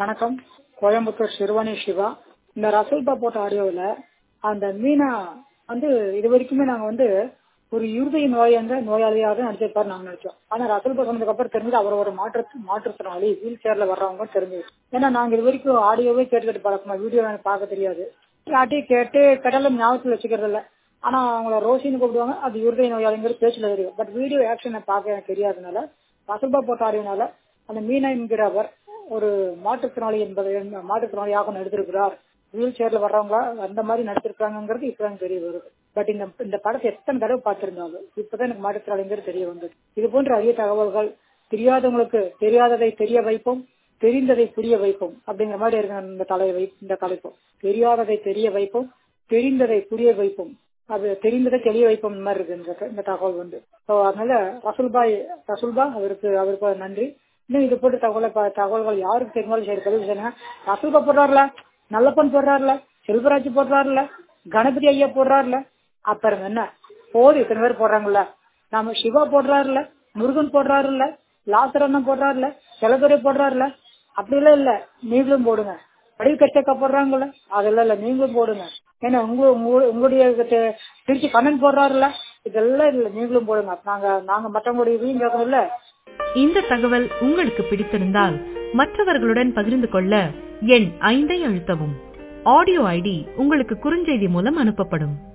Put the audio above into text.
வணக்கம். கோயம்புத்தூர் சிறுவாணி சிவா. இந்த ரசல்பா போட்ட ஆடியோவில் அந்த மீனா இது வரைக்குமே நாங்க ஒரு இருதய நோயாளியாக நடிச்சிருப்பாரு நாங்க நினைச்சோம். ஆனா ரசல்பா சொன்னதுக்கு அப்புறம் தெரிஞ்சது அவர் ஒரு மாற்றுத்திறனாளி, வீல் சேர்ல வர்றவங்க தெரிஞ்சது. ஏன்னா நாங்க இது வரைக்கும் ஆடியோவே கேட்டு பழக்கமா, வீடியோ எனக்கு பார்க்க தெரியாது. யார்ட்டையும் கேட்டாலும் ஞாபகத்தில் வச்சுக்கிறது இல்ல. ஆனா அவங்கள ரோஷின்னு கூப்பிடுவாங்க, அது இருதய நோயாளிங்கிற பேச்சுல தெரியும். பட் வீடியோ ஆக்ஷனை பார்க்க எனக்கு தெரியாதனால ரசல்பா போட்ட ஆடியோனால அந்த மீனா என்கிறவர் ஒரு மாற்றுத்திறனாளியாக நடித்திருக்கிறார், வீல் சேர்ல வர்றவங்க அந்த மாதிரி நடிச்சிருக்காங்கிறது இப்பதான் தெரிய வருது. பட் இந்த படத்தை எத்தனை தடவை பார்த்திருந்தாலும் இப்பதான் எனக்கு மாற்றுத்திறனாளிங்கிறது தெரிய வந்தது. இது போன்ற அரிய தகவல்கள் தெரியாதவங்களுக்கு தெரியாததை தெரிய வைப்போம், தெரிந்ததை புரிய வைப்போம் அப்படிங்கிற மாதிரி இருக்கு இந்த தலைப்பு. தெரியாததை தெரிய வைப்போம், தெரிந்ததை புரிய வைப்போம், அது தெரிந்ததை தெரிய வைப்போம் இந்த மாதிரி இருக்கு இந்த தகவல் அதனால ரசூல்பா அவருக்கு நன்றி. இன்னும் இது போட்டு தகவல்கள் யாருக்கு தெரிஞ்சாலும் சரி பதிவு செய்யுங்க. ரசூல்பா போடுறாருல, நல்லப்பன் போடுறாருல, செல்வராஜ் போடுறாருல, கணபதி ஐயா போடுறாருல, அப்புறம் என்ன போது இத்தனை பேர் போடுறாங்கல்ல. நம்ம சிவா போடுறாருல, முருகன் போடுறாருல, லாசரண்ணன் போடுறாருல, செலதுரை போடுறாருல. அப்படி எல்லாம் இல்ல, நீங்களும் போடுங்க. வடிவு கஷ்டக்கா போடுறாங்கல்ல, அதெல்லாம் இல்ல, நீங்களும் போடுங்க. ஏன்னா உங்களுடைய திருச்சி கண்ணன் போடுறாருல, இதெல்லாம் இல்ல, நீங்களும் போடுங்க. நாங்க மற்றவங்களுடைய இதையும் கேட்கணும் இல்ல. இந்த தகவல் உங்களுக்கு பிடித்திருந்தால் மற்றவர்களுடன் பகிர்ந்து கொள்ள எண் 5 அழுத்தவும். ஆடியோ ஐடி உங்களுக்கு குறுஞ்செய்தி மூலம் அனுப்பப்படும்.